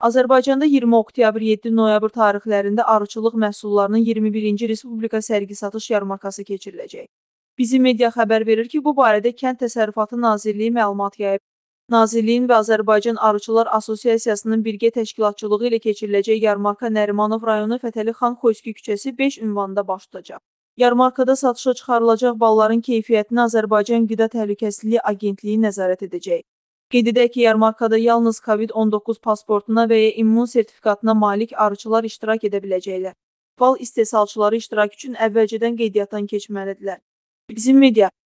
Azərbaycanda 20 oktyabr, 7 noyabr tarixlərində arıçılıq məhsullarının 21-ci Respublika sərgi-satış yarmarkası keçiriləcək. Bizim media xəbər verir ki, bu barədə Kənd Təsərrüfatı Nazirliyi məlumat yayıb. Nazirliyin və Azərbaycan Arıçılar Assosiasiyasının birgə təşkilatçılığı ilə keçiriləcək yarmarka Nərimanov rayonu Fətəli xan Xoyski küçəsi 5 ünvanında baş tutacaq. Yarmarkada satışa çıxarılacaq balların keyfiyyətini Azərbaycan Qida Təhlükəsizliyi Agentliyi nəzarət edəcək. Qeyd edək ki, yarmarkada yalnız COVID-19 pasportuna və ya immun sertifikatına malik arıçılar iştirak edə biləcəklər. Bal istehsalçıları iştirak üçün əvvəlcədən qeydiyyatdan keçməlidirlər. Bizim media